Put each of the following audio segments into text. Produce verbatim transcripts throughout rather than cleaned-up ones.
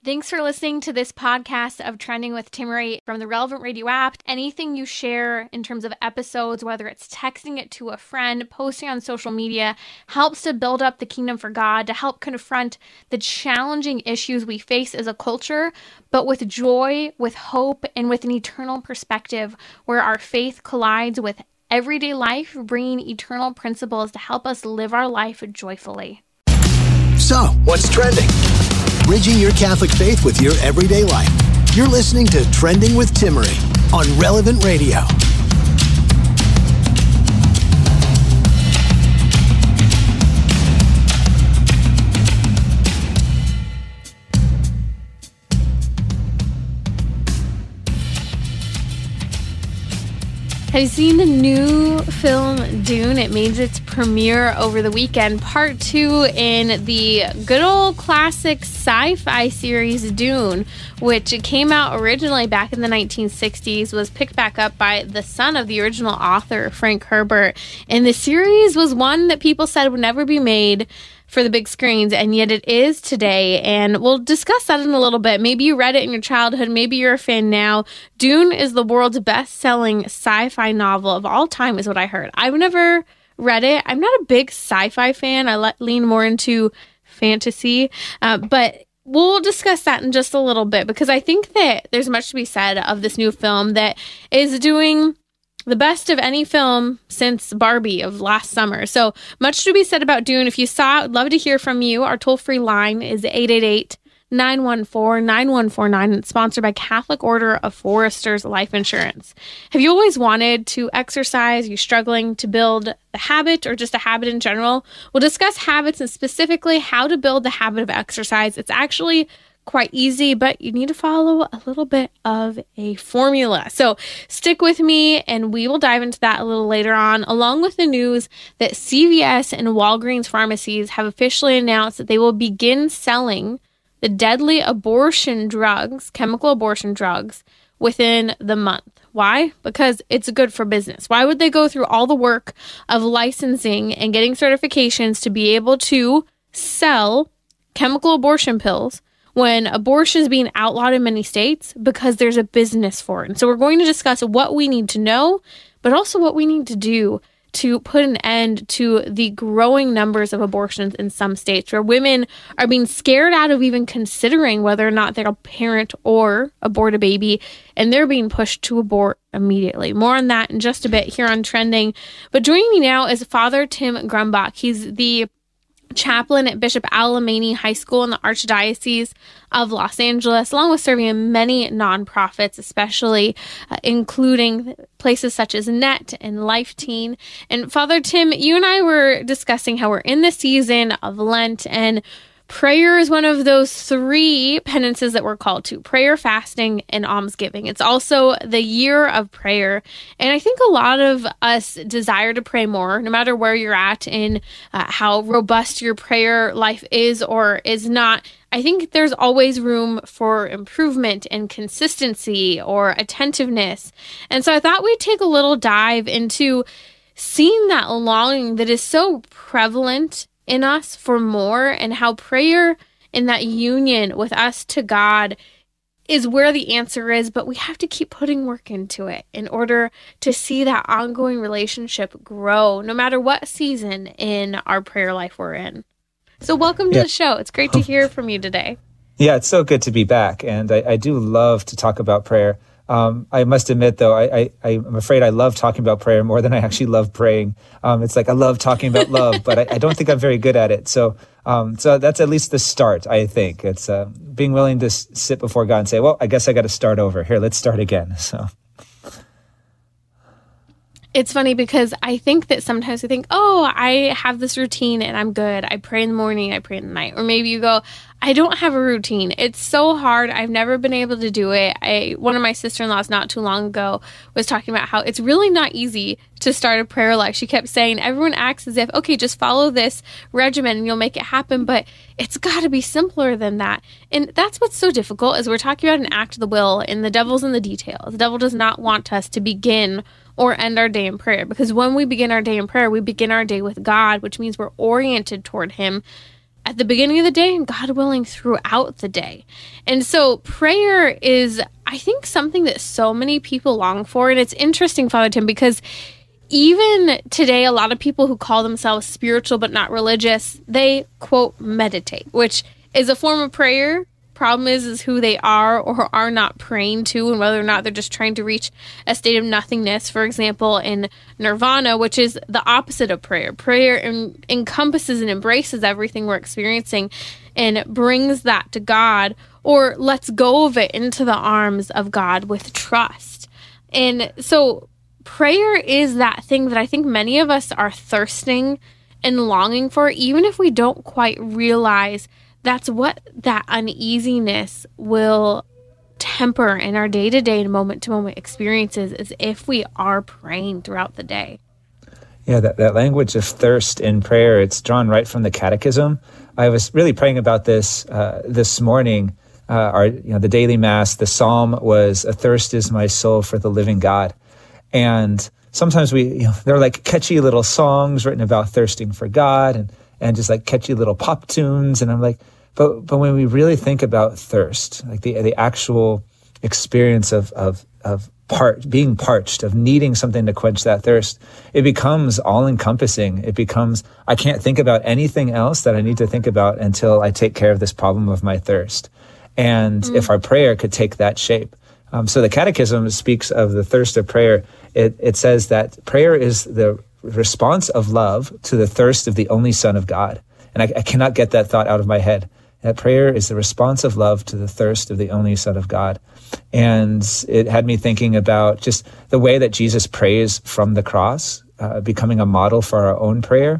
Thanks for listening to this podcast of Trending with Timmerie from the Relevant Radio app. Anything you share in terms of episodes, whether it's texting it to a friend, posting on social media, helps to build up the kingdom for God, to help confront the challenging issues we face as a culture, but with joy, with hope, and with an eternal perspective where our faith collides with everyday life, bringing eternal principles to help us live our life joyfully. So, what's trending? Bridging your Catholic faith with your everyday life. You're listening to Trending with Timmerie on Relevant Radio. Have you seen the new film Dune? It made its premiere over the weekend. Part two in the good old classic sci-fi series Dune, which came out originally back in the nineteen sixties, was picked back up by the son of the original author, Frank Herbert. And the series was one that people said would never be made for the big screens, and yet it is today, and we'll discuss that in a little bit. Maybe you read it in your childhood, maybe you're a fan now. Dune is the world's best-selling sci-fi novel of all time, is what I heard. I've never read it. I'm not a big sci-fi fan. I le- lean more into fantasy, uh, but we'll discuss that in just a little bit, because I think that there's much to be said of this new film that is doing the best of any film since Barbie of last summer. So much to be said about Dune. If you saw it, I'd love to hear from you. Our toll-free line is eight eight eight, nine one four, nine one four nine. It's sponsored by Catholic Order of Foresters Life Insurance. Have you always wanted to exercise? Are you struggling to build the habit or just a habit in general? We'll discuss habits and specifically how to build the habit of exercise. It's actually quite easy, but you need to follow a little bit of a formula. So stick with me and we will dive into that a little later on, along with the news that C V S and Walgreens pharmacies have officially announced that they will begin selling the deadly abortion drugs, chemical abortion drugs, within the month. Why? Because it's good for business. Why would they go through all the work of licensing and getting certifications to be able to sell chemical abortion pills when abortion is being outlawed in many states? Because there's a business for it. And so we're going to discuss what we need to know, but also what we need to do to put an end to the growing numbers of abortions in some states where women are being scared out of even considering whether or not they'll parent or abort a baby, and they're being pushed to abort immediately. More on that in just a bit here on Trending. But joining me now is Father Tim Grumbach. He's the chaplain at Bishop Alemany High School in the Archdiocese of Los Angeles, along with serving in many nonprofits, especially uh, including places such as Net and Life Teen. And Father Tim, you and I were discussing how we're in the season of Lent, and prayer is one of those three penances that we're called to: prayer, fasting, and almsgiving. It's also the year of prayer. And I think a lot of us desire to pray more, no matter where you're at in uh, how robust your prayer life is or is not. I think there's always room for improvement and consistency or attentiveness. And so I thought we'd take a little dive into seeing that longing that is so prevalent in us for more, and how prayer in that union with us to God is where the answer is, but we have to keep putting work into it in order to see that ongoing relationship grow, no matter what season in our prayer life we're in. So welcome to yeah. the show. It's great to hear from you today. Yeah, it's so good to be back, and I, I do love to talk about prayer. Um, I must admit, though, I, I, I'm afraid I love talking about prayer more than I actually love praying. Um, it's like I love talking about love, but I, I don't think I'm very good at it. So um, so that's at least the start, I think. It's uh, being willing to s- sit before God and say, well, I guess I got to start over. Here, let's start again. So it's funny because I think that sometimes we think, oh, I have this routine and I'm good. I pray in the morning, I pray in the night. Or maybe you go, I don't have a routine. It's so hard. I've never been able to do it. I one of my sister-in-laws not too long ago was talking about how it's really not easy to start a prayer life. She kept saying, everyone acts as if, okay, just follow this regimen and you'll make it happen. But it's got to be simpler than that. And that's what's so difficult, is we're talking about an act of the will, and the devil's in the details. The devil does not want us to begin or end our day in prayer, because when we begin our day in prayer, we begin our day with God, which means we're oriented toward him. at the beginning of the day and, God willing, throughout the day. And so prayer is, I think, something that so many people long for. And it's interesting, Father Tim, because even today, a lot of people who call themselves spiritual but not religious, they, quote, meditate, which is a form of prayer. Problem is, is who they are or are not praying to, and whether or not they're just trying to reach a state of nothingness. For example, in nirvana, which is the opposite of prayer. Prayer en- encompasses and embraces everything we're experiencing and brings that to God, or lets go of it into the arms of God with trust. And so prayer is that thing that I think many of us are thirsting and longing for, even if we don't quite realize that's what that uneasiness will temper in our day-to-day and moment-to-moment experiences, is if we are praying throughout the day. Yeah, that, that language of thirst in prayer, it's drawn right from the Catechism. I was really praying about this uh, this morning. Uh, our, you know, the daily Mass, the Psalm was, "Athirst is my soul for the living God." And sometimes we, you know, they're like catchy little songs written about thirsting for God, and and just like catchy little pop tunes. And I'm like, but but when we really think about thirst, like the the actual experience of of of part being parched, of needing something to quench that thirst, it becomes all encompassing. It becomes, I can't think about anything else that I need to think about until I take care of this problem of my thirst. And mm. if our prayer could take that shape. Um, so the Catechism speaks of the thirst of prayer. It, it says that prayer is the response of love to the thirst of the only Son of God. And I, I cannot get that thought out of my head. That prayer is the response of love to the thirst of the only Son of God. And it had me thinking about just the way that Jesus prays from the cross, uh, becoming a model for our own prayer.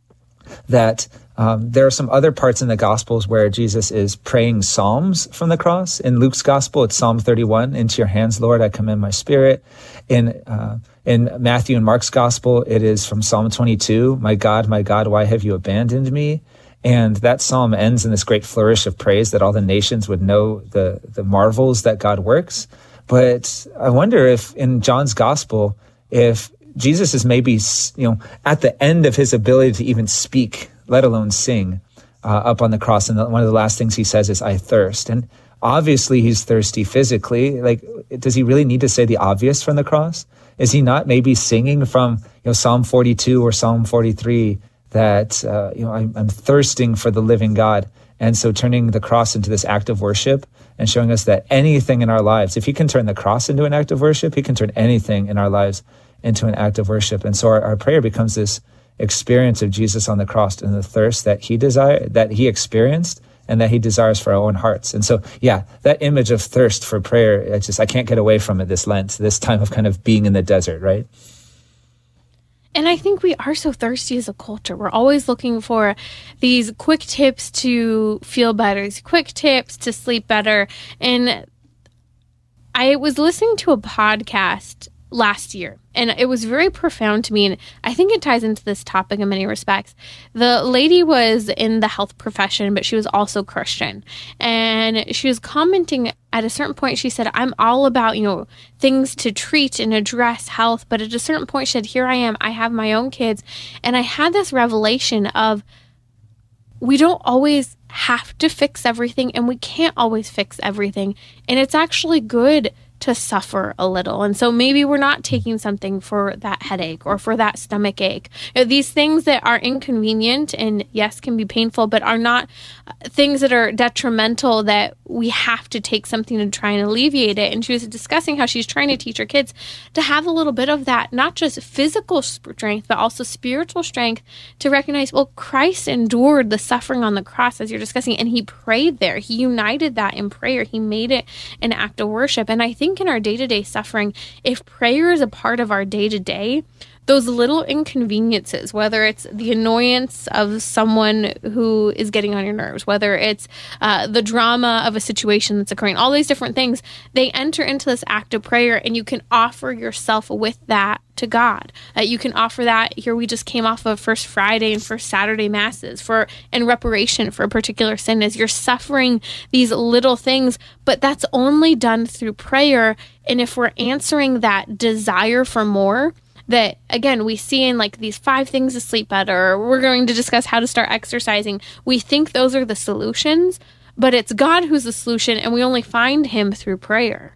That um, there are some other parts in the Gospels where Jesus is praying psalms from the cross. In Luke's Gospel, it's Psalm thirty-one, "Into your hands, Lord, I commend my spirit." In uh, in Matthew and Mark's Gospel, it is from Psalm twenty-two, "My God, my God, why have you abandoned me?" And that psalm ends in this great flourish of praise that all the nations would know the, the marvels that God works. But I wonder if in John's Gospel, if Jesus is maybe, you know, at the end of his ability to even speak, let alone sing, uh, up on the cross. And one of the last things he says is, "I thirst." And obviously he's thirsty physically. Like, does he really need to say the obvious from the cross? Is he not maybe singing from, you know, Psalm forty-two or Psalm forty-three that, uh, you know, I'm, I'm thirsting for the living God? And so turning the cross into this act of worship and showing us that anything in our lives, if he can turn the cross into an act of worship, he can turn anything in our lives into an act of worship. And so our, our prayer becomes this experience of Jesus on the cross and the thirst that he desired, that he experienced, and that he desires for our own hearts. And so, yeah, that image of thirst for prayer, I just, I can't get away from it this Lent, this time of kind of being in the desert, right? And I think we are so thirsty as a culture. We're always looking for these quick tips to feel better, these quick tips to sleep better. And I was listening to a podcast last year, and it was very profound to me, and I think it ties into this topic in many respects. The lady was in the health profession, but she was also Christian, and she was commenting at a certain point. She said, "I'm all about, you know, things to treat and address health," but at a certain point she said, "Here I am, I have my own kids," and I had this revelation of we don't always have to fix everything, and we can't always fix everything, and it's actually good to suffer a little. And so maybe we're not taking something for that headache or for that stomach ache. You know, these things that are inconvenient and yes, can be painful, but are not things that are detrimental that we have to take something to try and alleviate it. And she was discussing how she's trying to teach her kids to have a little bit of that, not just physical strength, but also spiritual strength to recognize, well, Christ endured the suffering on the cross, as you're discussing, and he prayed there. He united that in prayer. He made it an act of worship. And I think in our day-to-day suffering, if prayer is a part of our day-to-day, those little inconveniences, whether it's the annoyance of someone who is getting on your nerves, whether it's uh, the drama of a situation that's occurring, all these different things, they enter into this act of prayer, and you can offer yourself with that to God. Uh, you can offer that. Here we just came off of First Friday and First Saturday Masses for in reparation for a particular sin, as you're suffering these little things, but that's only done through prayer. And if we're answering that desire for more, that, again, we see in like these five things to sleep better, or we're going to discuss how to start exercising. We think those are the solutions, but it's God who's the solution, and we only find him through prayer.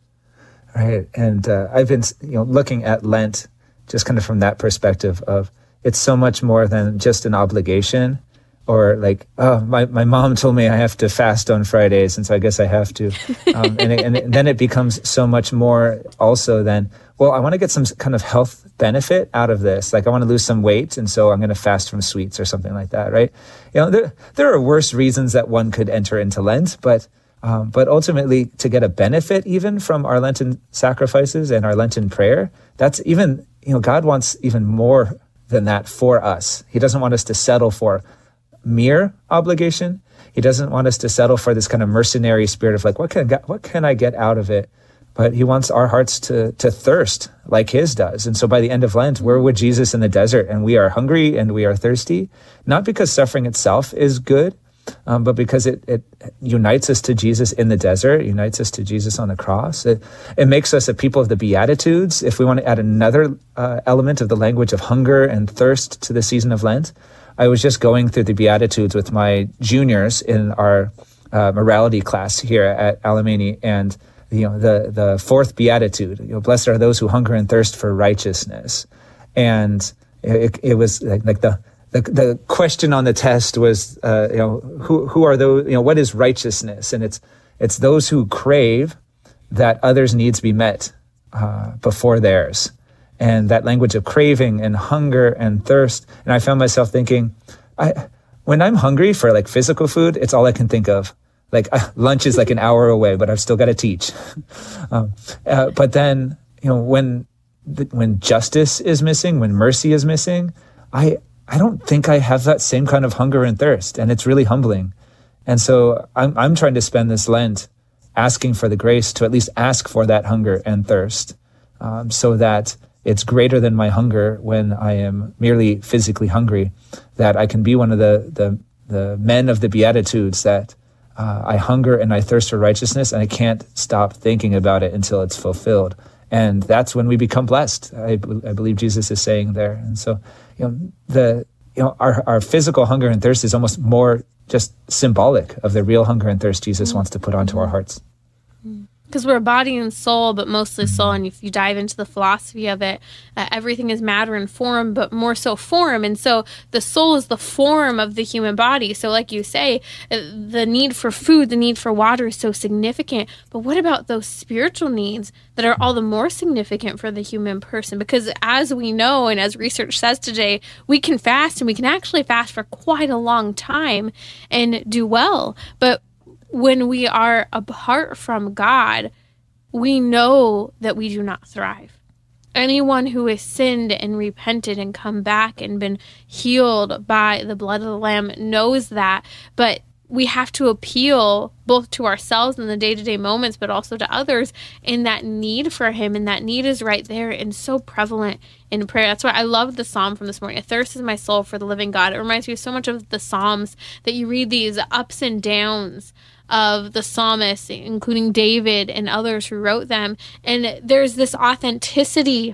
Right. And uh, I've been, you know, looking at Lent just kind of from that perspective of it's so much more than just an obligation, or like, oh, my, my mom told me I have to fast on Fridays, and so I guess I have to. Um, and, it, and it, then it becomes so much more also than, well, I want to get some kind of health benefit out of this. Like I want to lose some weight, and so I'm going to fast from sweets or something like that, right? You know, there, there are worse reasons that one could enter into Lent, but um, but ultimately to get a benefit even from our Lenten sacrifices and our Lenten prayer, that's even, you know, God wants even more than that for us. He doesn't want us to settle for mere obligation. He doesn't want us to settle for this kind of mercenary spirit of like, what can I, what can I get out of it? But he wants our hearts to to thirst like his does. And so by the end of Lent, we're with Jesus in the desert, and we are hungry and we are thirsty, not because suffering itself is good, um, but because it, it unites us to Jesus in the desert, unites us to Jesus on the cross. It, it makes us a people of the Beatitudes. If we want to add another uh, element of the language of hunger and thirst to the season of Lent, I was just going through the Beatitudes with my juniors in our uh, morality class here at Alemany, and you know the the fourth Beatitude, you know, blessed are those who hunger and thirst for righteousness, and it, it was like, like the, the the question on the test was, uh, you know, who who are those? You know, what is righteousness? And it's it's those who crave that others' needs be met uh, before theirs. And that language of craving and hunger and thirst. And I found myself thinking, I, when I'm hungry for like physical food, it's all I can think of. Like uh, lunch is like an hour away, but I've still got to teach. um, uh, but then, you know, when when justice is missing, when mercy is missing, I I don't think I have that same kind of hunger and thirst, and it's really humbling. And so I'm I'm trying to spend this Lent asking for the grace to at least ask for that hunger and thirst, um, so that it's greater than my hunger when I am merely physically hungry, that I can be one of the the, the men of the Beatitudes, that uh, I hunger and I thirst for righteousness, and I can't stop thinking about it until it's fulfilled. And that's when we become blessed. I, I believe Jesus is saying there. And so, you know, the you know our, our physical hunger and thirst is almost more just symbolic of the real hunger and thirst Jesus wants to put onto our hearts. Because we're body and soul, but mostly soul. And if you dive into the philosophy of it, uh, everything is matter and form, but more so form. And so the soul is the form of the human body. So like you say, uh, the need for food, the need for water is so significant. But what about those spiritual needs that are all the more significant for the human person? Because as we know, and as research says today, we can fast, and we can actually fast for quite a long time and do well. But when we are apart from God, we know that we do not thrive. Anyone who has sinned and repented and come back and been healed by the blood of the Lamb knows that. But we have to appeal both to ourselves in the day-to-day moments, but also to others in that need for him. And that need is right there and so prevalent in prayer. That's why I love the Psalm from this morning. A thirst is my soul for the living God. It reminds me so much of the Psalms, that you read these ups and downs of the psalmists, including David and others who wrote them. And there's this authenticity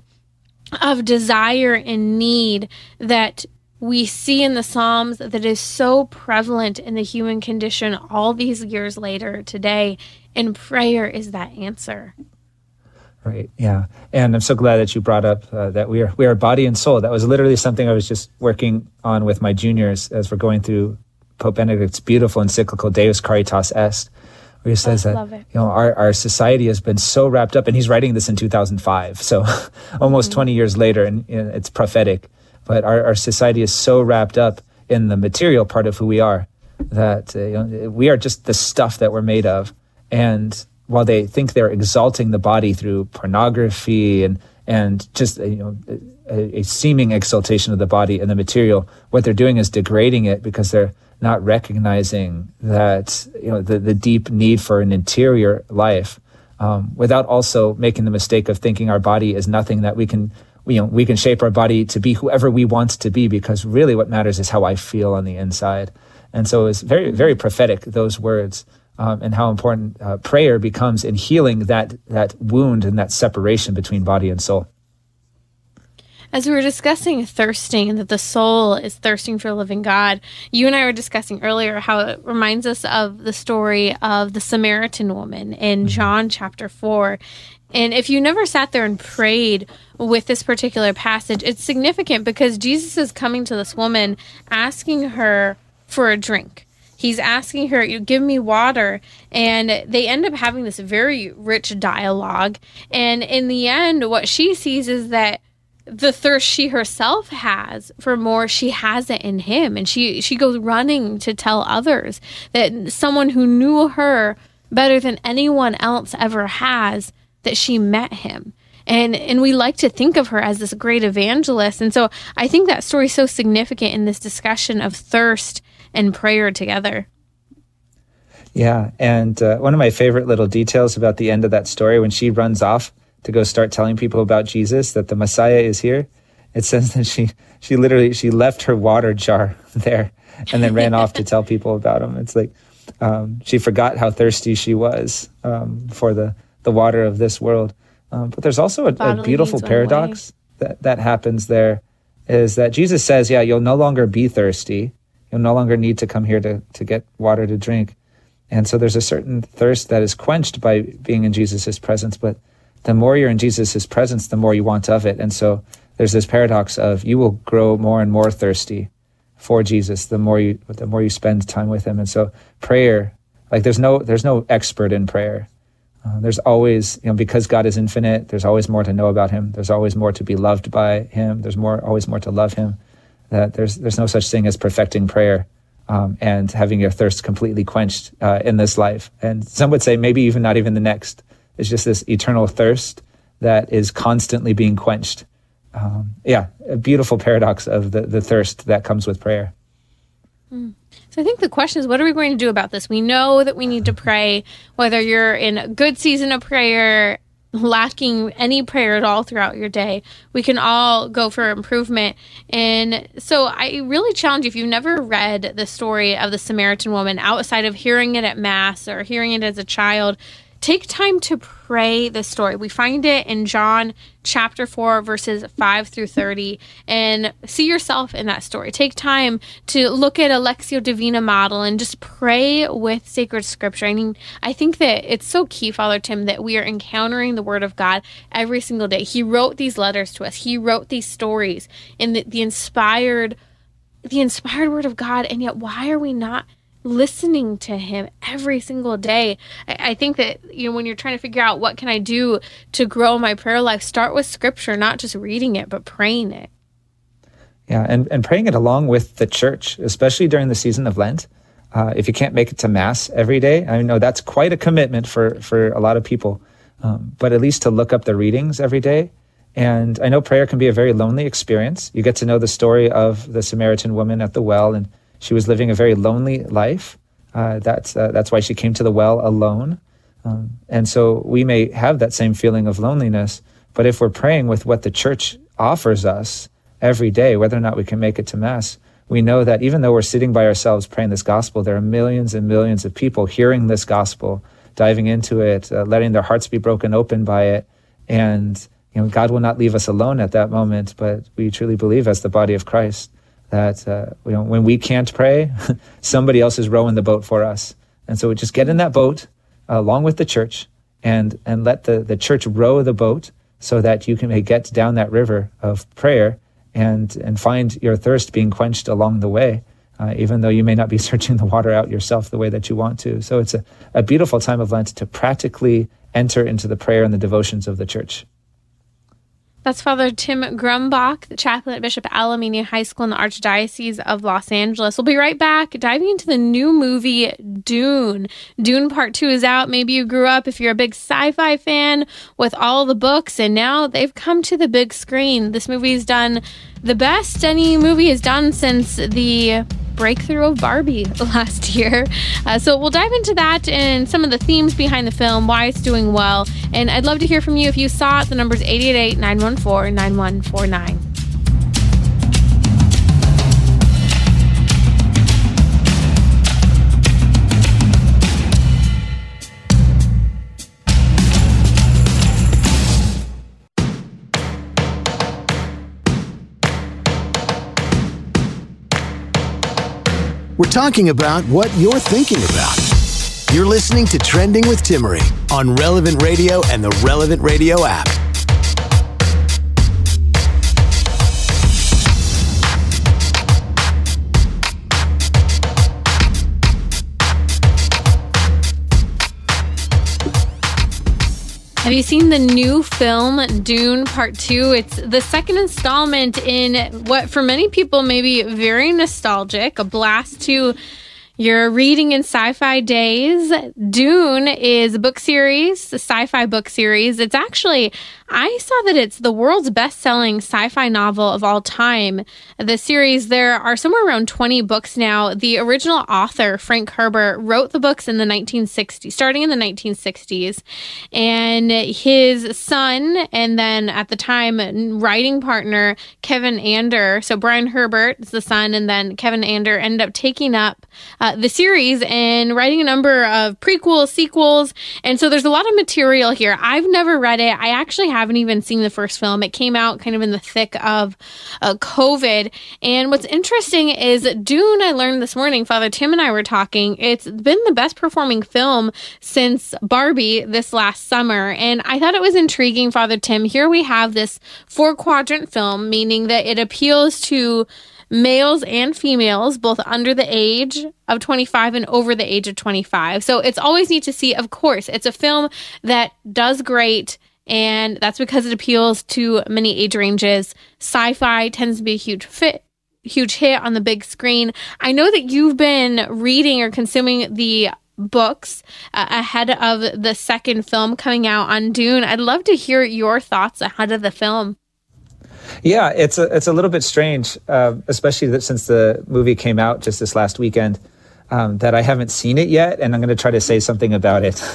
of desire and need that we see in the Psalms that is so prevalent in the human condition all these years later today. And prayer is that answer. Right. Yeah. And I'm so glad that you brought up uh, that we are we are body and soul. That was literally something I was just working on with my juniors as we're going through Pope Benedict's beautiful encyclical Deus Caritas Est, where he says that, you know, our, our society has been so wrapped up, and he's writing this in two thousand five, so almost mm-hmm. twenty years later, and, and it's prophetic. But our, our society is so wrapped up in the material part of who we are that uh, you know, we are just the stuff that we're made of. And while they think they're exalting the body through pornography and and just you know a, a seeming exaltation of the body and the material, what they're doing is degrading it, because they're not recognizing that you know the, the deep need for an interior life, um, without also making the mistake of thinking our body is nothing, that we can you know we can shape our body to be whoever we want to be, because really what matters is how I feel on the inside. And so it's very, very prophetic, those words, um, and how important uh, prayer becomes in healing that that wound and that separation between body and soul. As we were discussing thirsting and that the soul is thirsting for the living God, you and I were discussing earlier how it reminds us of the story of the Samaritan woman in John chapter four. And if you never sat there and prayed with this particular passage, it's significant because Jesus is coming to this woman asking her for a drink. He's asking her, "You give me water." And they end up having this very rich dialogue. And in the end, what she sees is that the thirst she herself has for more, she has it in him. And she, she goes running to tell others that someone who knew her better than anyone else ever has, that she met him. And and we like to think of her as this great evangelist. And so I think that story is so significant in this discussion of thirst and prayer together. Yeah, and uh, one of my favorite little details about the end of that story, when she runs off to go start telling people about Jesus, that the Messiah is here, it says that she she literally, she left her water jar there and then ran off to tell people about him. It's like um, she forgot how thirsty she was um, for the, the water of this world. Um, but there's also a, a beautiful paradox that, that happens there, is that Jesus says, yeah, you'll no longer be thirsty. You'll no longer need to come here to, to get water to drink. And so there's a certain thirst that is quenched by being in Jesus's presence, but the more you're in Jesus's presence, the more you want of it. And so there's this paradox of you will grow more and more thirsty for Jesus the more you the more you spend time with him. And so prayer, like there's no there's no expert in prayer. Uh, there's always, you know, because God is infinite, there's always more to know about him. There's always more to be loved by him. There's more always more to love him. That there's there's no such thing as perfecting prayer um, and having your thirst completely quenched uh, in this life. And some would say maybe even not even the next. It's just this eternal thirst that is constantly being quenched. Um, yeah, a beautiful paradox of the, the thirst that comes with prayer. Mm. So I think the question is, what are we going to do about this? We know that we need to pray, whether you're in a good season of prayer, lacking any prayer at all throughout your day. We can all go for improvement. And so I really challenge you, if you've never read the story of the Samaritan woman outside of hearing it at Mass or hearing it as a child, take time to pray the story. We find it in John chapter four, verses five through thirty, and see yourself in that story. Take time to look at a Lectio Divina model and just pray with sacred scripture. I mean, I think that it's so key, Father Tim, that we are encountering the Word of God every single day. He wrote these letters to us. He wrote these stories in the, the inspired, the inspired Word of God, and yet why are we not listening to him every single day? I, I think that, you know, when you're trying to figure out what can I do to grow my prayer life, start with scripture, not just reading it, but praying it. Yeah, and, and praying it along with the church, especially during the season of Lent. Uh, if you can't make it to Mass every day, I know that's quite a commitment for, for a lot of people, um, but at least to look up the readings every day. And I know prayer can be a very lonely experience. You get to know the story of the Samaritan woman at the well, and she was living a very lonely life. Uh, that's uh, that's why she came to the well alone. Um, and so we may have that same feeling of loneliness, but if we're praying with what the church offers us every day, whether or not we can make it to Mass, we know that even though we're sitting by ourselves praying this gospel, there are millions and millions of people hearing this gospel, diving into it, uh, letting their hearts be broken open by it. And you know, God will not leave us alone at that moment, but we truly believe as the body of Christ that uh, you know, when we can't pray, somebody else is rowing the boat for us. And so we just get in that boat uh, along with the church and and let the, the church row the boat so that you can may get down that river of prayer and, and find your thirst being quenched along the way, uh, even though you may not be searching the water out yourself the way that you want to. So it's a, a beautiful time of Lent to practically enter into the prayer and the devotions of the church. That's Father Tim Grumbach, the chaplain at Bishop Alameda High School in the Archdiocese of Los Angeles. We'll be right back, diving into the new movie, Dune. Dune Part two is out. Maybe you grew up, if you're a big sci-fi fan, with all the books, and now they've come to the big screen. This movie's done the best any movie has done since the breakthrough of Barbie last year. Uh, so we'll dive into that and some of the themes behind the film, why it's doing well. And I'd love to hear from you. If you saw it, the number's eight eight eight, nine one four, nine one four nine. talking about what you're thinking about. You're listening to Trending with Timmerie on Relevant Radio and the Relevant Radio app. Have you seen the new film, Dune Part two? It's the second installment in what, for many people, may be very nostalgic, a blast to your reading in sci-fi days. Dune is a book series, a sci-fi book series. It's actually, I saw that it's the world's best-selling sci-fi novel of all time. The series, there are somewhere around twenty books now. The original author, Frank Herbert, wrote the books in the nineteen sixties, starting in the nineteen sixties. And his son, and then at the time, writing partner, Kevin Ander, so Brian Herbert is the son, and then Kevin Ander ended up taking up uh, the series and writing a number of prequels, sequels. And so there's a lot of material here. I've never read it. I actually haven't even seen the first film. It came out kind of in the thick of uh, COVID. And what's interesting is Dune, I learned this morning, Father Tim and I were talking, it's been the best performing film since Barbie this last summer. And I thought it was intriguing, Father Tim. Here we have this four quadrant film, meaning that it appeals to males and females, both under the age of twenty-five and over the age of twenty-five. So it's always neat to see, of course, it's a film that does great, and that's because it appeals to many age ranges. Sci-fi tends to be a huge fit, huge hit on the big screen. I know that you've been reading or consuming the books uh, ahead of the second film coming out on Dune. I'd love to hear your thoughts ahead of the film. Yeah, it's a, it's a little bit strange, uh, especially that since the movie came out just this last weekend, um, that I haven't seen it yet, and I'm going to try to say something about it.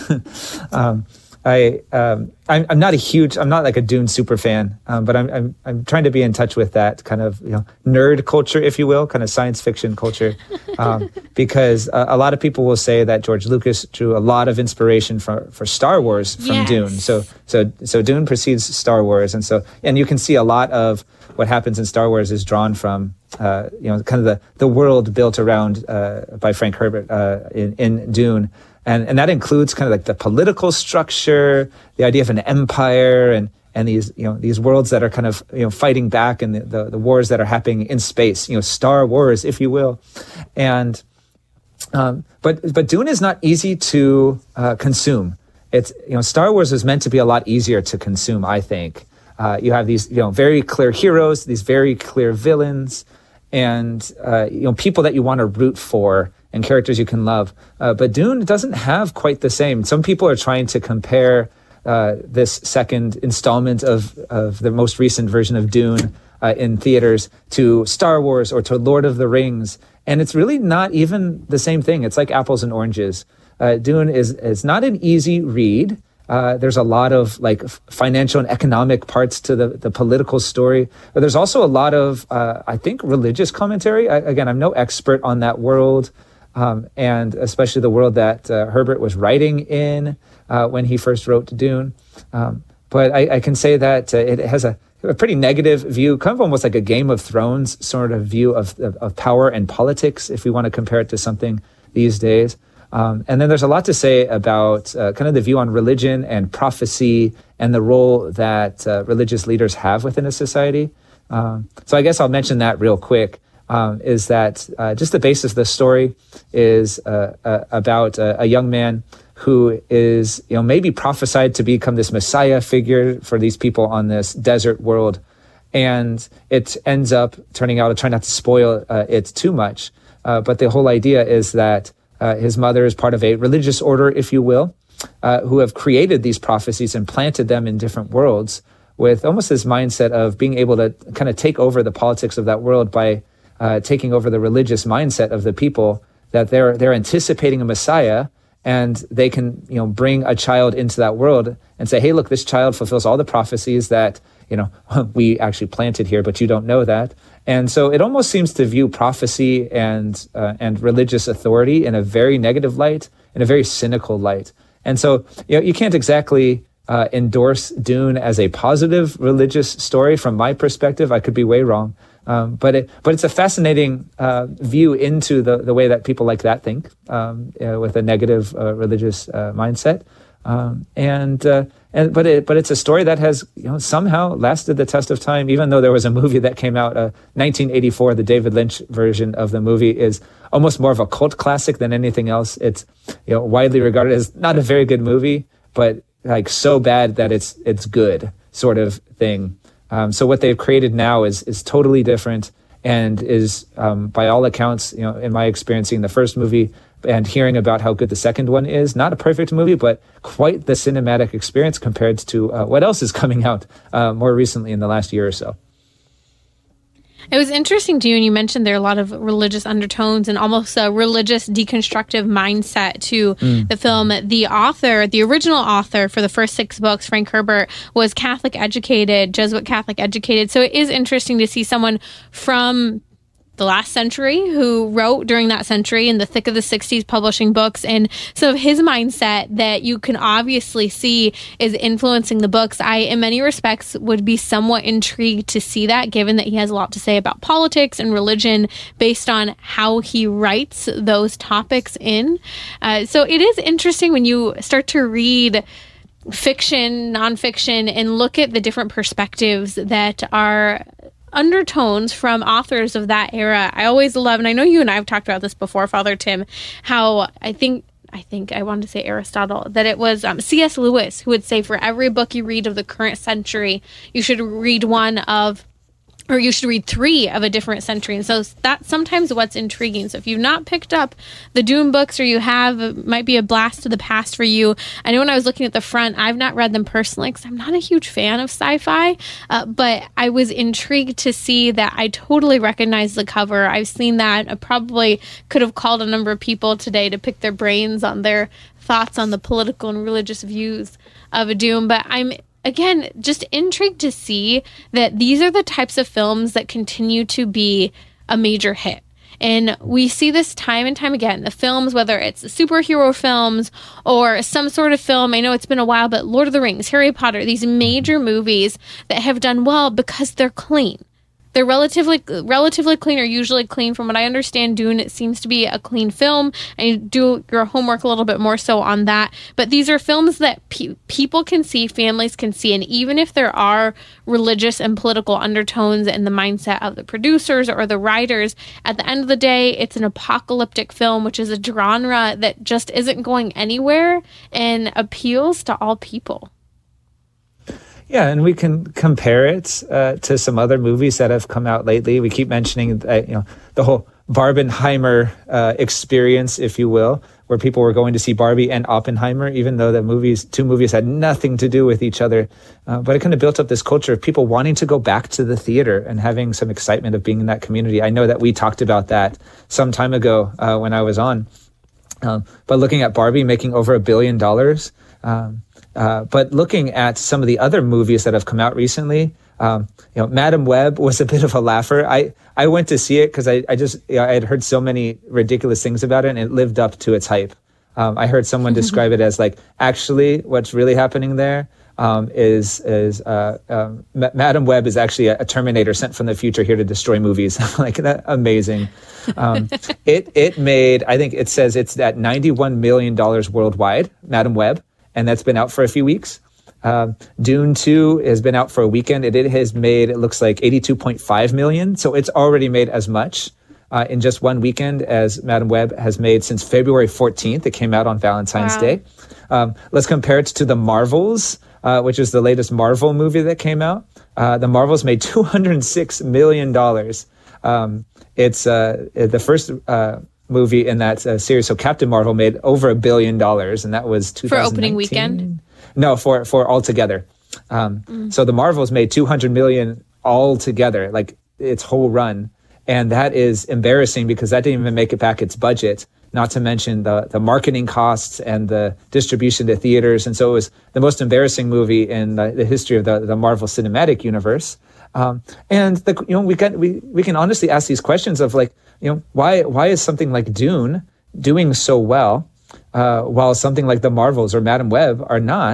um, I um, I'm, I'm not a huge, I'm not like a Dune super fan, um, but I'm, I'm I'm trying to be in touch with that kind of, you know, nerd culture, if you will, kind of science fiction culture, um, because uh, a lot of people will say that George Lucas drew a lot of inspiration for for Star Wars from Yes. Dune. So so so Dune precedes Star Wars, and so and you can see a lot of what happens in Star Wars is drawn from uh, you know, kind of the the world built around uh, by Frank Herbert uh, in in Dune. And, and that includes kind of like the political structure, the idea of an empire, and and these, you know, these worlds that are kind of, you know, fighting back, and the, the, the wars that are happening in space, you know, Star Wars, if you will. And um, but but Dune is not easy to uh, consume. It's, you know, Star Wars is meant to be a lot easier to consume, I think. Uh, you have these, you know, very clear heroes, these very clear villains, and uh, you know, people that you want to root for, and characters you can love. Uh, but Dune doesn't have quite the same. Some people are trying to compare uh, this second installment of, of the most recent version of Dune uh, in theaters to Star Wars or to Lord of the Rings. And it's really not even the same thing. It's like apples and oranges. Uh, Dune is, is not an easy read. Uh, there's a lot of like financial and economic parts to the, the political story. But there's also a lot of, uh, I think, religious commentary. I, again, I'm no expert on that world. Um, and especially the world that uh, Herbert was writing in uh, when he first wrote Dune. Um, but I, I can say that uh, it has a, a pretty negative view, kind of almost like a Game of Thrones sort of view of, of, of power and politics, if we want to compare it to something these days. Um, and then there's a lot to say about uh, kind of the view on religion and prophecy and the role that uh, religious leaders have within a society. Um, so I guess I'll mention that real quick. Um, is that uh, just the basis of the story is uh, uh, about a, a young man who is, you know, maybe prophesied to become this Messiah figure for these people on this desert world. And it ends up turning out, I try not to spoil uh, it too much, uh, but the whole idea is that uh, his mother is part of a religious order, if you will, uh, who have created these prophecies and planted them in different worlds with almost this mindset of being able to kind of take over the politics of that world by Uh, taking over the religious mindset of the people, that they're they're anticipating a Messiah, and they can, you know, bring a child into that world and say, hey, look, this child fulfills all the prophecies that, you know, we actually planted here, but you don't know that. And so it almost seems to view prophecy and uh, and religious authority in a very negative light, in a very cynical light. And so, you know, you can't exactly uh, endorse Dune as a positive religious story from my perspective. I could be way wrong. Um, but it, but it's a fascinating uh, view into the, the way that people like that think, um, uh, with a negative uh, religious uh, mindset. Um, and uh, and but it but it's a story that has, you know, somehow lasted the test of time, even though there was a movie that came out, uh, nineteen eighty-four. The David Lynch version of the movie is almost more of a cult classic than anything else. It's, you know, widely regarded as not a very good movie, but like so bad that it's it's good sort of thing. Um, so what they've created now is is totally different, and is um, by all accounts, you know, in my experience, seeing the first movie and hearing about how good the second one is, not a perfect movie, but quite the cinematic experience compared to uh, what else is coming out uh, more recently in the last year or so. It was interesting to you, and you mentioned there are a lot of religious undertones and almost a religious deconstructive mindset to mm. the film. The author, the original author for the first six books, Frank Herbert, was Catholic educated, Jesuit Catholic educated. So it is interesting to see someone from the last century who wrote during that century in the thick of the sixties publishing books, and some of his mindset that you can obviously see is influencing the books. I, in many respects, would be somewhat intrigued to see that, given that he has a lot to say about politics and religion based on how he writes those topics in. Uh, so it is interesting when you start to read fiction, nonfiction, and look at the different perspectives that are undertones from authors of that era. I always love, and I know you and I have talked about this before, Father Tim, how I think I think I wanted to say Aristotle, that it was um, C S Lewis who would say for every book you read of the current century, you should read one of or you should read three of a different century. And so that's sometimes what's intriguing. So if you've not picked up the Dune books, or you have, it might be a blast to the past for you. I know when I was looking at the front, I've not read them personally because I'm not a huge fan of sci-fi, uh, but I was intrigued to see that I totally recognize the cover. I've seen that. I probably could have called a number of people today to pick their brains on their thoughts on the political and religious views of a Dune, but I'm again, just intrigued to see that these are the types of films that continue to be a major hit. And we see this time and time again. The films, whether it's superhero films or some sort of film, I know it's been a while, but Lord of the Rings, Harry Potter, these major movies that have done well because they're clean. They're relatively relatively clean, or usually clean. From what I understand, Dune, it seems to be a clean film, and you do your homework a little bit more so on that. But these are films that pe- people can see, families can see, and even if there are religious and political undertones in the mindset of the producers or the writers, at the end of the day, it's an apocalyptic film, which is a genre that just isn't going anywhere and appeals to all people. Yeah, and we can compare it uh, to some other movies that have come out lately. We keep mentioning, uh, you know, the whole Barbenheimer uh, experience, if you will, where people were going to see Barbie and Oppenheimer, even though the movies, two movies had nothing to do with each other. Uh, but it kind of built up this culture of people wanting to go back to the theater and having some excitement of being in that community. I know that we talked about that some time ago uh, when I was on. Um, but looking at Barbie making over a billion dollars, um, Uh, but looking at some of the other movies that have come out recently, um, you know, Madam Web was a bit of a laugher. I, I went to see it because I, I just, you know, I had heard so many ridiculous things about it, and it lived up to its hype. Um, I heard someone describe it as like, actually, what's really happening there um, is, is uh, um, Ma- Madam Web is actually a, a Terminator sent from the future here to destroy movies. Like, that amazing. Um, it, it made, I think it says it's at ninety-one million dollars worldwide, Madam Web. And that's been out for a few weeks. Uh, Dune two has been out for a weekend. It, it has made, it looks like eighty-two point five million. So it's already made as much uh, in just one weekend as Madam Web has made since February fourteenth. It came out on Valentine's wow. Day. Um, let's compare it to the Marvels, uh, which is the latest Marvel movie that came out. Uh, the Marvels made two hundred six million dollars. Um, it's uh, the first uh, movie in that uh, series. So Captain Marvel made over a billion dollars, and that was two thousand nineteen. For opening weekend? No, for for all together. Um, mm. So the Marvels made two hundred million all together, like its whole run, and that is embarrassing because that didn't even make it back its budget. Not to mention the the marketing costs and the distribution to theaters, and so it was the most embarrassing movie in the, the history of the the Marvel Cinematic Universe. Um, and the, you know, we can we we can honestly ask these questions of like, you know, why why is something like Dune doing so well, uh, while something like the Marvels or Madam Web are not?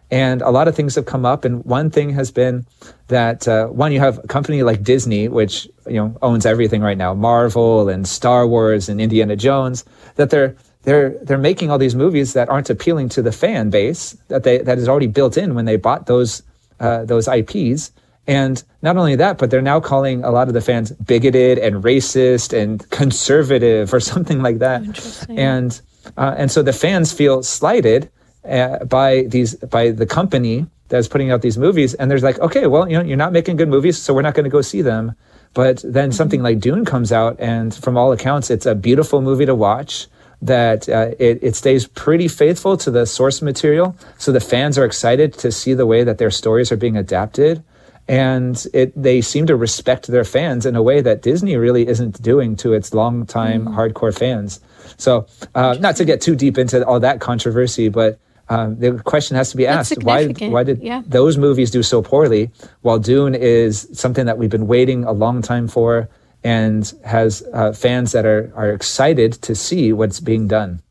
And a lot of things have come up. And one thing has been that, uh, one, you have a company like Disney, which, you know, owns everything right now, Marvel and Star Wars and Indiana Jones, that they're they're they're making all these movies that aren't appealing to the fan base that they that is already built in when they bought those uh, those I Ps. And not only that, but they're now calling a lot of the fans bigoted and racist and conservative or something like that. And uh, and so the fans feel slighted uh, by these by the company that's putting out these movies. And there's like, okay, well, you know, you're not making good movies, so we're not going to go see them. But then something like Dune comes out, and from all accounts, it's a beautiful movie to watch. That uh, it, it stays pretty faithful to the source material. So the fans are excited to see the way that their stories are being adapted. And it, they seem to respect their fans in a way that Disney really isn't doing to its longtime mm. hardcore fans. So uh, not to get too deep into all that controversy, but um, the question has to be asked, why, why did yeah. those movies do so poorly while Dune is something that we've been waiting a long time for and has uh, fans that are, are excited to see what's being done.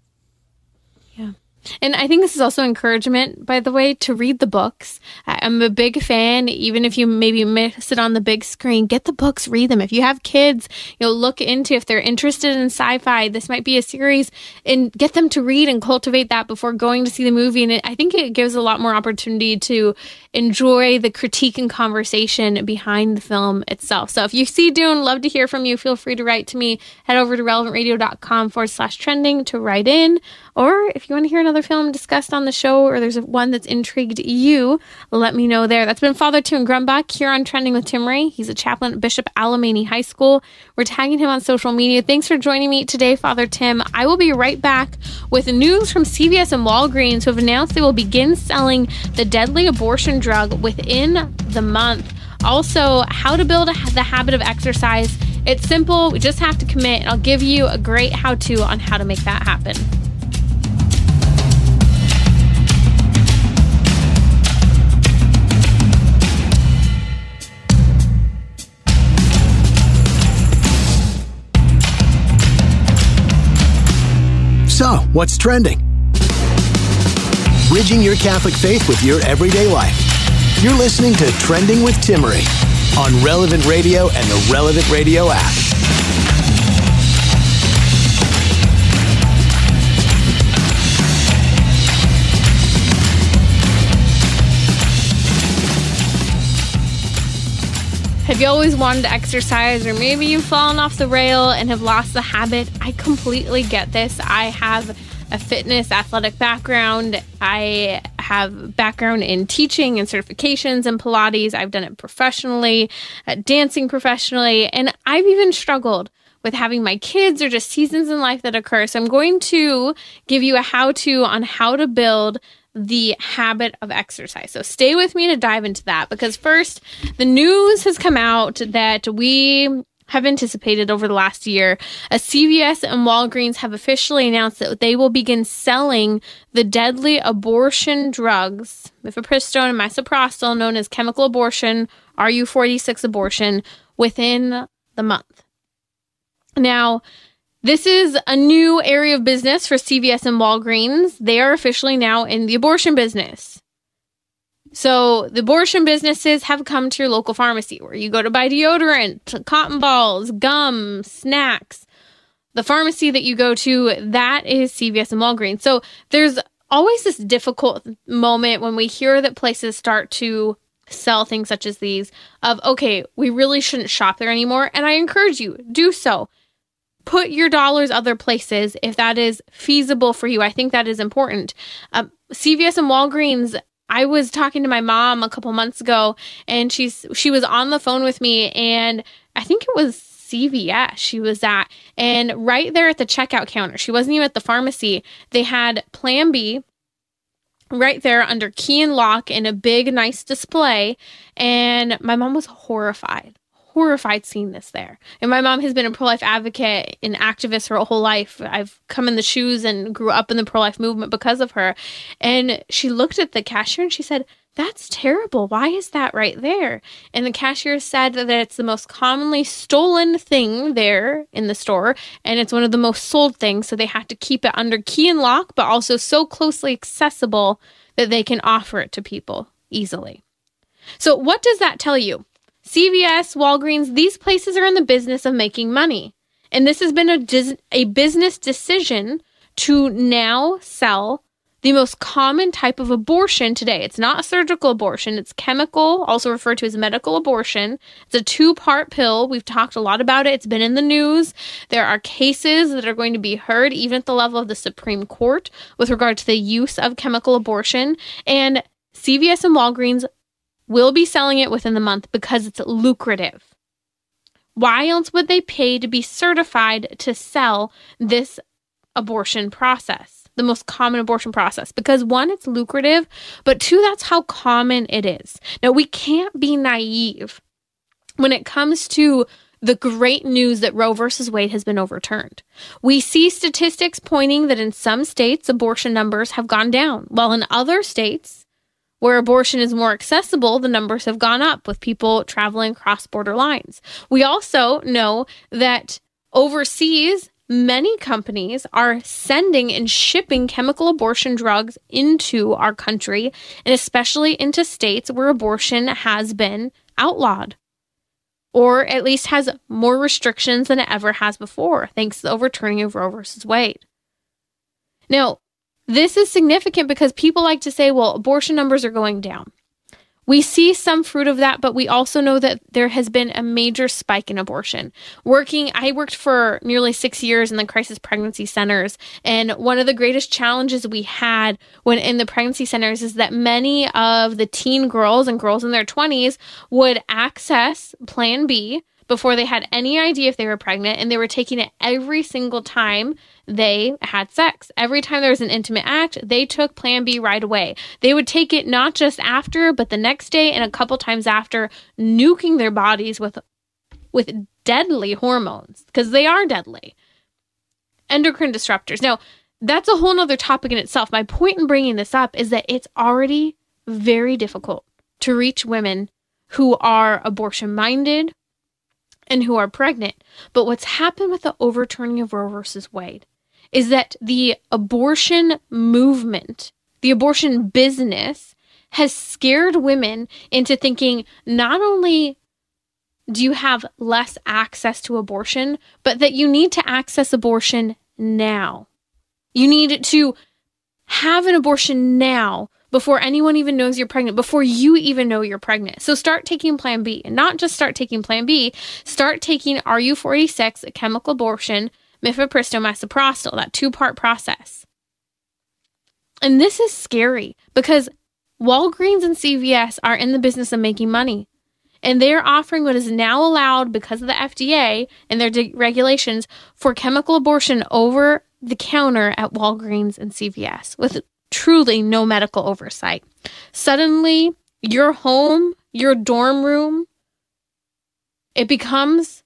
Yeah. And I think this is also encouragement, by the way, to read the books. I'm a big fan, even if you maybe miss it on the big screen, get the books, read them. If you have kids, you know, look into if they're interested in sci-fi, this might be a series, and get them to read and cultivate that before going to see the movie. And it, I think it gives a lot more opportunity to enjoy the critique and conversation behind the film itself. So if you see Dune, love to hear from you. Feel free to write to me. Head over to relevantradio.com forward slash trending to write in. Or if you want to hear another film discussed on the show, or there's one that's intrigued you, let me know there. That's been Father Tim Grumbach here on Trending with Timmerie. He's a chaplain at Bishop Alemany High School. We're tagging him on social media. Thanks for joining me today, Father Tim. I will be right back with news from C V S and Walgreens, who have announced they will begin selling the deadly abortion drug within the month. Also, how to build a, the habit of exercise. It's simple. We just have to commit, and I'll give you a great how-to on how to make that happen. So, what's trending? Bridging your Catholic faith with your everyday life. You're listening to Trending with Timmerie on Relevant Radio and the Relevant Radio app. Have you always wanted to exercise, or maybe you've fallen off the rail and have lost the habit? I completely get this. I have a fitness athletic background. I have background in teaching and certifications in Pilates. I've done it professionally, uh, dancing professionally, and I've even struggled with having my kids or just seasons in life that occur. So I'm going to give you a how-to on how to build the habit of exercise. So stay with me to dive into that, because first, the news has come out that we have anticipated over the last year. A C V S and Walgreens have officially announced that they will begin selling the deadly abortion drugs, mifepristone and misoprostol, known as chemical abortion, R U forty-six abortion, within the month. Now, this is a new area of business for C V S and Walgreens. They are officially now in the abortion business. So the abortion businesses have come to your local pharmacy, where you go to buy deodorant, cotton balls, gum, snacks. The pharmacy that you go to, that is C V S and Walgreens. So there's always this difficult moment when we hear that places start to sell things such as these of, okay, we really shouldn't shop there anymore. And I encourage you, do so. Put your dollars other places if that is feasible for you. I think that is important. Um, C V S and Walgreens, I was talking to my mom a couple months ago, and she's she was on the phone with me, and I think it was C V S she was at. And right there at the checkout counter, she wasn't even at the pharmacy, they had Plan B right there under key and lock in a big, nice display. And my mom was horrified. horrified seeing this there. And my mom has been a pro-life advocate and activist her whole life. I've come in the shoes and grew up in the pro-life movement because of her. And she looked at the cashier and she said, "That's terrible. Why is that right there?" And the cashier said that it's the most commonly stolen thing there in the store, and it's one of the most sold things, so they have to keep it under key and lock, but also so closely accessible that they can offer it to people easily. So what does that tell you? C V S, Walgreens, these places are in the business of making money. And this has been a, dis- a business decision to now sell the most common type of abortion today. It's not a surgical abortion. It's chemical, also referred to as medical abortion. It's a two-part pill. We've talked a lot about it. It's been in the news. There are cases that are going to be heard, even at the level of the Supreme Court, with regard to the use of chemical abortion. And C V S and Walgreens will be selling it within the month because it's lucrative. Why else would they pay to be certified to sell this abortion process? The most common abortion process, because one, it's lucrative, but two, that's how common it is. Now, we can't be naive when it comes to the great news that Roe versus Wade has been overturned. We see statistics pointing that in some states, abortion numbers have gone down, while in other states where abortion is more accessible, the numbers have gone up with people traveling cross-border lines. We also know that overseas, many companies are sending and shipping chemical abortion drugs into our country, and especially into states where abortion has been outlawed, or at least has more restrictions than it ever has before, thanks to the overturning of Roe versus Wade. Now, this is significant because people like to say, well, abortion numbers are going down. We see some fruit of that, but we also know that there has been a major spike in abortion. Working, I worked for nearly six years in the crisis pregnancy centers, and one of the greatest challenges we had when in the pregnancy centers is that many of the teen girls and girls in their twenties would access Plan B before they had any idea if they were pregnant, and they were taking it every single time they had sex. Every time there was an intimate act, they took Plan B right away. They would take it not just after, but the next day and a couple times after, nuking their bodies with, with deadly hormones, because they are deadly. Endocrine disruptors. Now, that's a whole nother topic in itself. My point in bringing this up is that it's already very difficult to reach women who are abortion-minded and who are pregnant. But what's happened with the overturning of Roe versus Wade is that the abortion movement, the abortion business, has scared women into thinking not only do you have less access to abortion, but that you need to access abortion now. You need to have an abortion now before anyone even knows you're pregnant, before you even know you're pregnant. So start taking Plan B, and not just start taking Plan B, start taking R U four eighty-six, a chemical abortion, mifepristone, misoprostol, that two-part process. And this is scary because Walgreens and C V S are in the business of making money. And they're offering what is now allowed because of the F D A and their de- regulations for chemical abortion over the counter at Walgreens and C V S with truly no medical oversight. Suddenly, your home, your dorm room, it becomes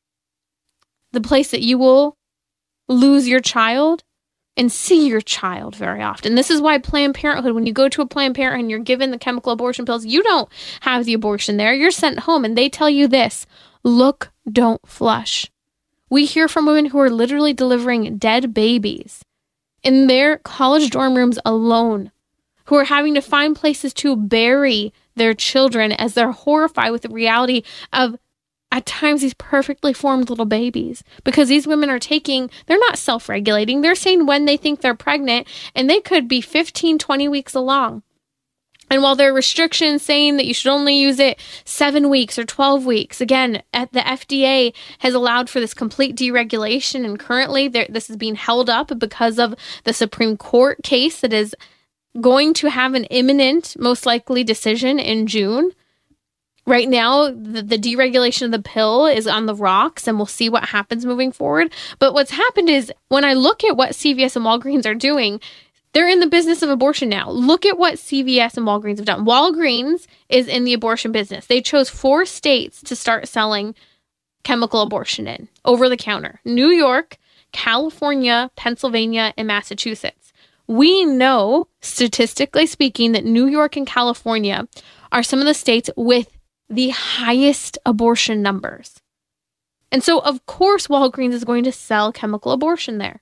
the place that you will lose your child and see your child very often. This is why Planned Parenthood, when you go to a Planned Parenthood and you're given the chemical abortion pills, you don't have the abortion there. You're sent home and they tell you this: look, don't flush. We hear from women who are literally delivering dead babies in their college dorm rooms alone, who are having to find places to bury their children as they're horrified with the reality of, at times, these perfectly formed little babies. Because these women are taking, they're not self-regulating. They're saying when they think they're pregnant, and they could be fifteen, twenty weeks along. And while there are restrictions saying that you should only use it seven weeks or twelve weeks, again, at the F D A has allowed for this complete deregulation. And currently this is being held up because of the Supreme Court case that is going to have an imminent, most likely, decision in June. Right now, the, the deregulation of the pill is on the rocks, and we'll see what happens moving forward. But what's happened is when I look at what C V S and Walgreens are doing, They're in the business of abortion now. Look at what C V S and Walgreens have done. Walgreens is in the abortion business. They chose four states to start selling chemical abortion in, over the counter. New York, California, Pennsylvania, and Massachusetts. We know, statistically speaking, that New York and California are some of the states with the highest abortion numbers. And so, of course, Walgreens is going to sell chemical abortion there.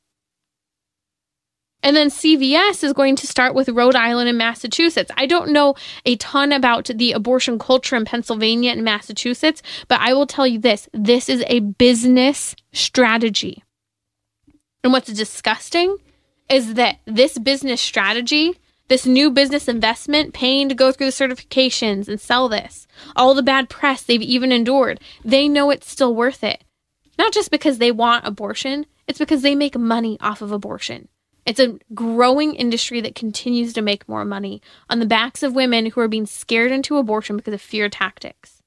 And then C V S is going to start with Rhode Island and Massachusetts. I don't know a ton about the abortion culture in Pennsylvania and Massachusetts, but I will tell you this. This is a business strategy. And what's disgusting is that this business strategy, this new business investment, paying to go through the certifications and sell this, all the bad press they've even endured, they know it's still worth it. Not just because they want abortion, it's because they make money off of abortion. It's a growing industry that continues to make more money on the backs of women who are being scared into abortion because of fear tactics.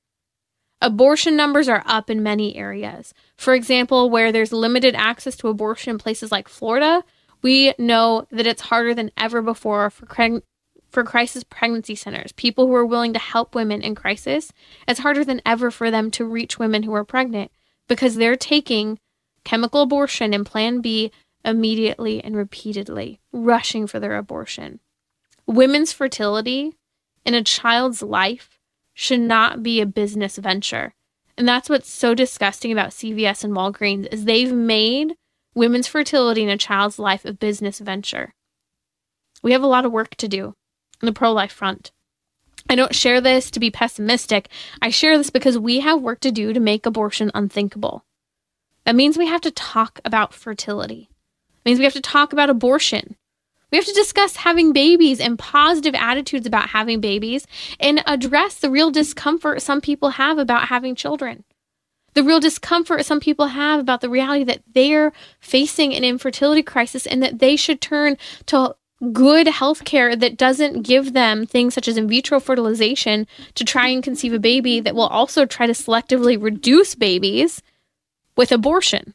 Abortion numbers are up in many areas. For example, where there's limited access to abortion in places like Florida, we know that it's harder than ever before for cre- for crisis pregnancy centers, people who are willing to help women in crisis. It's harder than ever for them to reach women who are pregnant because they're taking chemical abortion and Plan B immediately and repeatedly, rushing for their abortion. Women's fertility in a child's life should not be a business venture. And that's what's so disgusting about C V S and Walgreens is they've made women's fertility in a child's life a business venture. We have a lot of work to do on the pro-life front. I don't share this to be pessimistic. I share this because we have work to do to make abortion unthinkable. That means we have to talk about fertility. It means we have to talk about abortion. We have to discuss having babies and positive attitudes about having babies and address the real discomfort some people have about having children. The real discomfort some people have about the reality that they're facing an infertility crisis and that they should turn to good health care that doesn't give them things such as in vitro fertilization to try and conceive a baby that will also try to selectively reduce babies with abortion.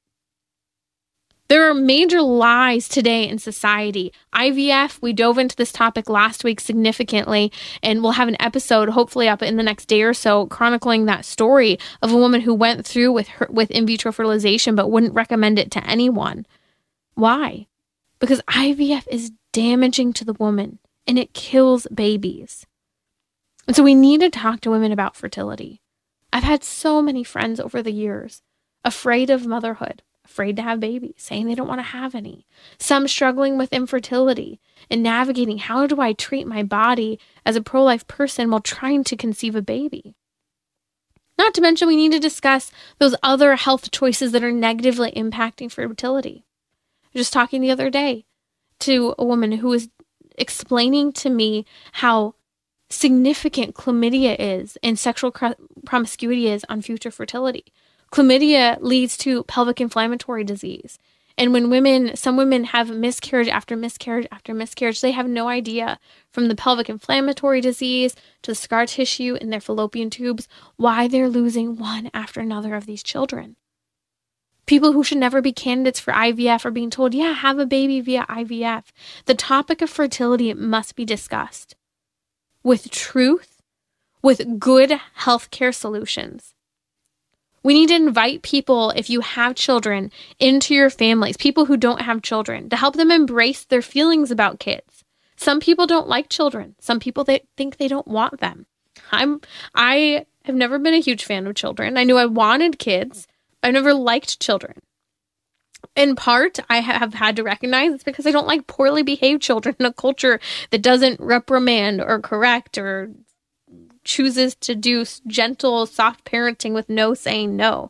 There are major lies today in society. I V F, we dove into this topic last week significantly, and we'll have an episode hopefully up in the next day or so chronicling that story of a woman who went through with her, with in vitro fertilization but wouldn't recommend it to anyone. Why? Because I V F is damaging to the woman and it kills babies. And so we need to talk to women about fertility. I've had so many friends over the years afraid of motherhood, afraid to have babies, saying they don't want to have any. Some struggling with infertility and navigating how do I treat my body as a pro-life person while trying to conceive a baby. Not to mention we need to discuss those other health choices that are negatively impacting fertility. I was just talking the other day to a woman who was explaining to me how significant chlamydia is and sexual promiscuity is on future fertility. Chlamydia leads to pelvic inflammatory disease. And when women, some women have miscarriage after miscarriage after miscarriage, they have no idea from the pelvic inflammatory disease to the scar tissue in their fallopian tubes why they're losing one after another of these children. People who should never be candidates for I V F are being told, yeah, have a baby via I V F. The topic of fertility must be discussed with truth, with good healthcare solutions. We need to invite people, if you have children, into your families, people who don't have children, to help them embrace their feelings about kids. Some people don't like children. Some people they think they don't want them. I'm, I have never been a huge fan of children. I knew I wanted kids. I never liked children. In part, I have had to recognize it's because I don't like poorly behaved children in a culture that doesn't reprimand or correct or chooses to do gentle, soft parenting with no saying no.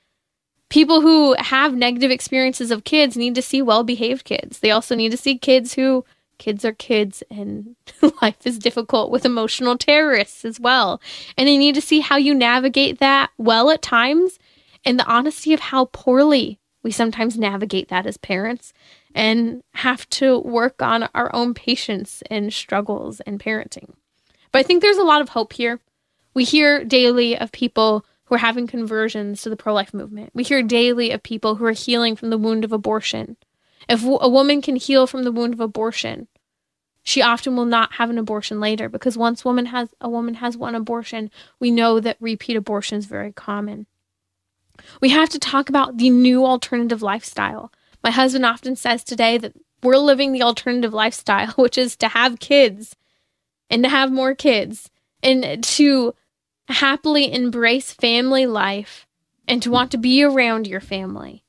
People who have negative experiences of kids need to see well-behaved kids. They also need to see kids who, kids are kids and life is difficult with emotional terrorists as well. And they need to see how you navigate that well at times and the honesty of how poorly we sometimes navigate that as parents and have to work on our own patience and struggles and parenting. But I think there's a lot of hope here. We hear daily of people who are having conversions to the pro-life movement. We hear daily of people who are healing from the wound of abortion. If a woman can heal from the wound of abortion, she often will not have an abortion later, because once woman has a woman has one abortion, we know that repeat abortion is very common. We have to talk about the new alternative lifestyle. My husband often says today that we're living the alternative lifestyle, which is to have kids and to have more kids and to happily embrace family life and to want to be around your family.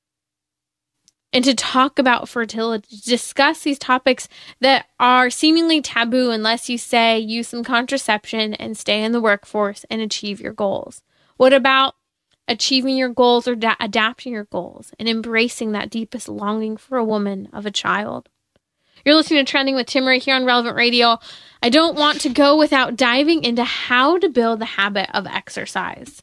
And to talk about fertility, to discuss these topics that are seemingly taboo unless you say use some contraception and stay in the workforce and achieve your goals. What about achieving your goals or da- adapting your goals and embracing that deepest longing for a woman of a child? You're listening to Trending with Timmerie here on Relevant Radio. I don't want to go without diving into how to build the habit of exercise.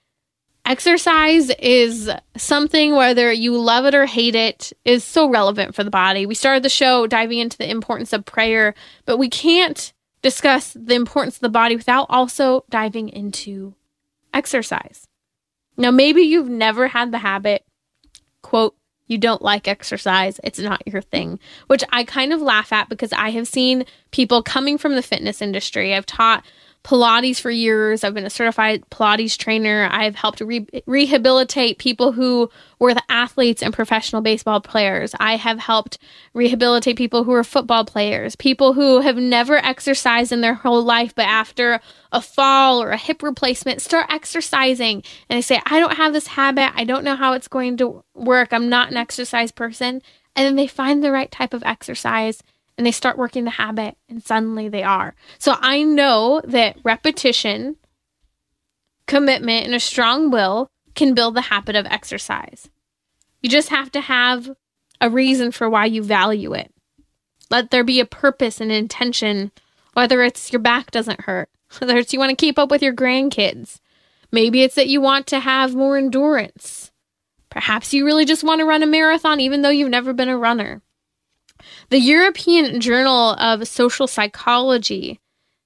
Exercise is something, whether you love it or hate it, is so relevant for the body. We started the show diving into the importance of prayer, but we can't discuss the importance of the body without also diving into exercise. Now, maybe you've never had the habit, quote, you don't like exercise, it's not your thing, which I kind of laugh at because I have seen people coming from the fitness industry. I've taught Pilates for years. I've been a certified Pilates trainer. I've helped re- rehabilitate people who were the athletes and professional baseball players. I have helped rehabilitate people who are football players, people who have never exercised in their whole life, but after a fall or a hip replacement, start exercising. And they say, I don't have this habit. I don't know how it's going to work. I'm not an exercise person. And then they find the right type of exercise and they start working the habit, and suddenly they are. So I know that repetition, commitment, and a strong will can build the habit of exercise. You just have to have a reason for why you value it. Let there be a purpose and intention, whether it's your back doesn't hurt, whether it's you want to keep up with your grandkids. Maybe it's that you want to have more endurance. Perhaps you really just want to run a marathon even though you've never been a runner. The European Journal of Social Psychology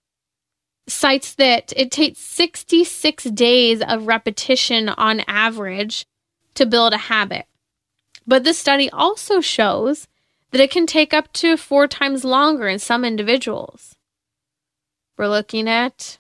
cites that it takes sixty-six days of repetition on average to build a habit. But this study also shows that it can take up to four times longer in some individuals. We're looking at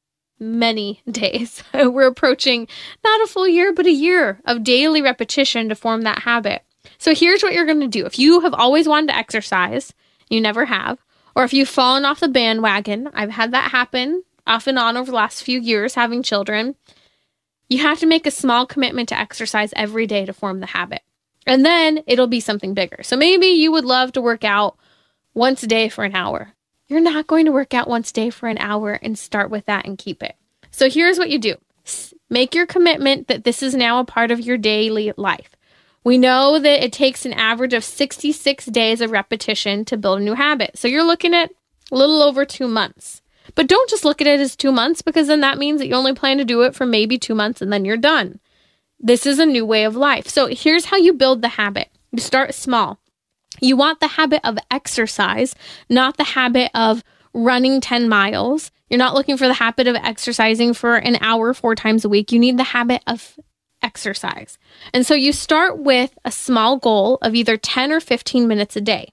many days. We're approaching not a full year, but a year of daily repetition to form that habit. So here's what you're going to do. If you have always wanted to exercise, you never have, or if you've fallen off the bandwagon, I've had that happen off and on over the last few years having children, you have to make a small commitment to exercise every day to form the habit. And then it'll be something bigger. So maybe you would love to work out once a day for an hour. You're not going to work out once a day for an hour and start with that and keep it. So here's what you do. Make your commitment that this is now a part of your daily life. We know that it takes an average of sixty-six days of repetition to build a new habit. So you're looking at a little over two months. But don't just look at it as two months because then that means that you only plan to do it for maybe two months and then you're done. This is a new way of life. So here's how you build the habit. You start small. You want the habit of exercise, not the habit of running ten miles. You're not looking for the habit of exercising for an hour four times a week. You need the habit of exercise. And so you start with a small goal of either ten or fifteen minutes a day.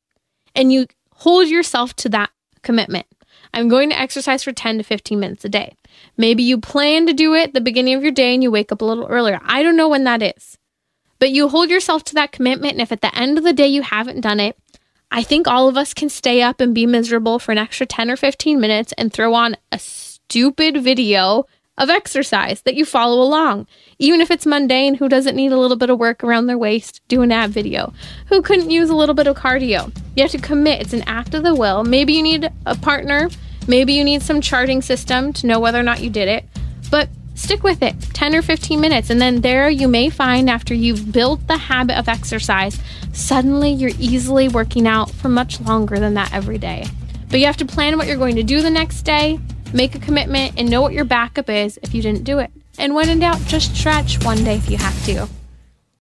And you hold yourself to that commitment. I'm going to exercise for ten to fifteen minutes a day. Maybe you plan to do it at the beginning of your day and you wake up a little earlier. I don't know when that is. But you hold yourself to that commitment, and if at the end of the day you haven't done it, I think all of us can stay up and be miserable for an extra ten or fifteen minutes and throw on a stupid video of exercise that you follow along. Even if it's mundane, who doesn't need a little bit of work around their waist, do an ab video? Who couldn't use a little bit of cardio? You have to commit. It's an act of the will. Maybe you need a partner. Maybe you need some charting system to know whether or not you did it. But stick with it, ten or fifteen minutes. And then there you may find after you've built the habit of exercise, suddenly you're easily working out for much longer than that every day. But you have to plan what you're going to do the next day, make a commitment, and know what your backup is if you didn't do it. And when in doubt, just stretch one day if you have to.